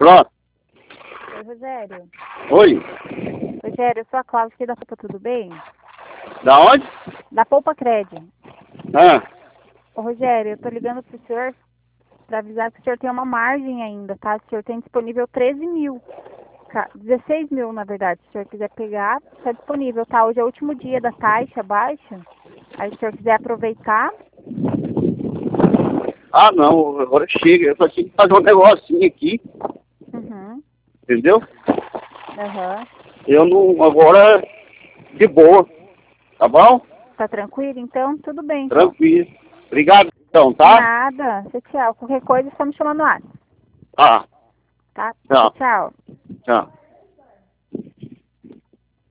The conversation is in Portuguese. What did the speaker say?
Pronto. Oi, Rogério. Oi. Rogério, eu sou a Cláudia aqui da Poupa, tudo bem? Da onde? Da Poupa Cred. Ah, Ô, Rogério, eu tô ligando pro senhor para avisar que o senhor tem uma margem ainda, tá? O senhor tem disponível 13 mil. 16 mil, na verdade. Se o senhor quiser pegar, está disponível, tá? Hoje é o último dia da taxa baixa. Aí, se o senhor quiser aproveitar. não, agora chega. Eu só tinha que fazer um negocinho aqui, Uhum. entendeu? Aham. Eu não, agora, de boa, tá bom? Tá tranquilo? Então, tudo bem, então. Tranquilo. Obrigado, então, tá? Nada. Tchau. Qualquer coisa, só me chamar no ar. Tá, Tá? tchau, Tchau. tchau.